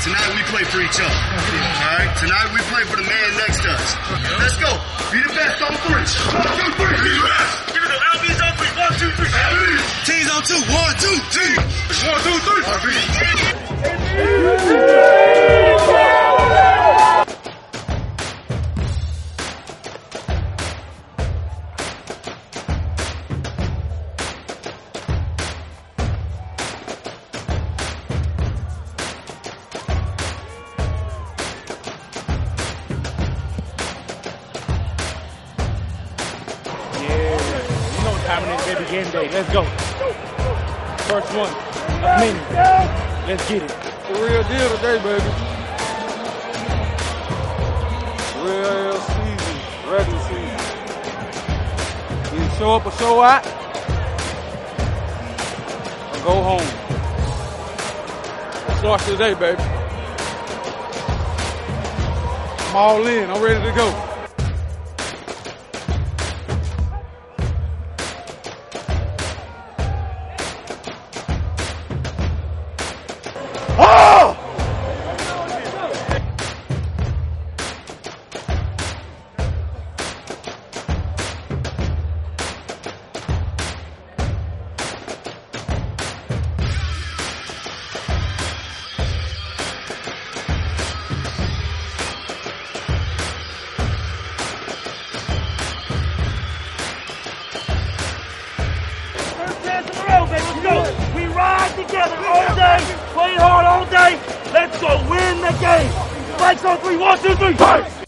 tonight we play for each other. All right? Tonight we play for the man next to us. Let's go. Be the best on 3. 1, 2, 3. Be the best. Give it up. LB's on 3. 1, 2, 3. LB. T's on 2. 1, 2, 3. 1, 2, 3. RB. Baby, game day. Let's go. First one of many. Let's get it. The real deal today, baby. Real season, regular season. Either show up or show out, or go home. It starts today, baby. I'm all in. I'm ready to go. Oh! We ride together all day, play hard all day. Let's go win the game. Spikes on 3, 1, 2, 3, fight!